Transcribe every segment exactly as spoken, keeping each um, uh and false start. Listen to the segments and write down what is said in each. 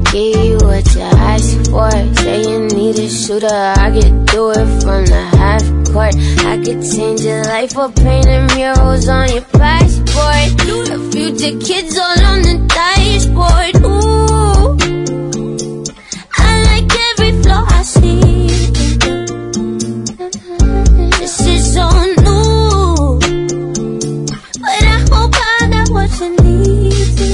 give you what you ask for. Say you need a shooter, I could do it from the half court. I could change your life or paint them murals on your passport. A future kids all on the dashboard. Ooh, I like every flaw I see. This is so new, but I hope I got what you need to.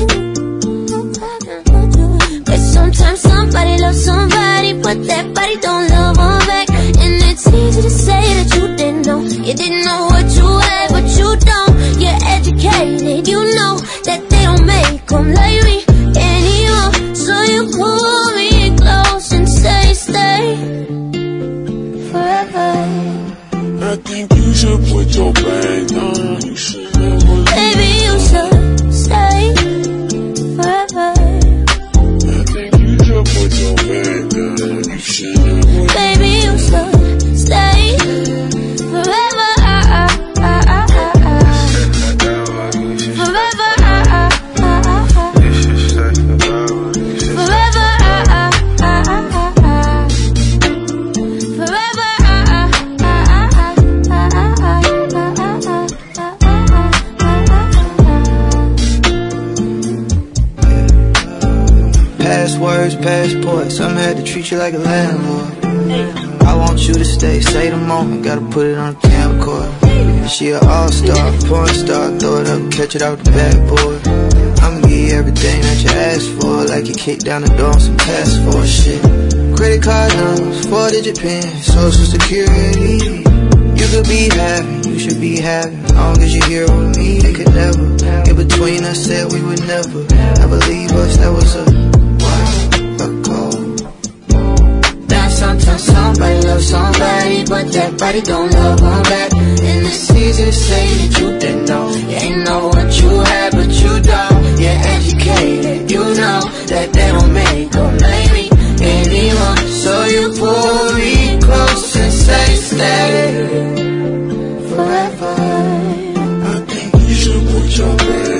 But sometimes somebody loves somebody, but that body don't love them back. And it's easy to say that you didn't know. You didn't know what you had, but you don't. You're educated, you know that they don't make them like me anymore. So you pull me close and say stay forever. I think you should put your bag on. You should never. Baby, you should stay forever. I think you should put your bag down. You should never. Baby, you should stay forever. Forever. Passwords, passports, some had to treat you like a landlord. I want you to stay, say the moment, gotta put it on the camcorder. She an all-star, porn star, throw it up, catch it out the backboard. I'ma give you everything that you asked for, like you kicked down the door on some task force shit. Credit card numbers, four-digit pin, social security. You could be having, you should be having, long as you're here with me. They could never get between us, said we would never ever leave us, that was a Sometimes somebody loves somebody, but that body don't love them back. And it's easy to say that you didn't know. You ain't know what you had, but you don't. You're educated, you know that they don't make them like me anymore. So you pull me close and say stay forever. I think you should put your bag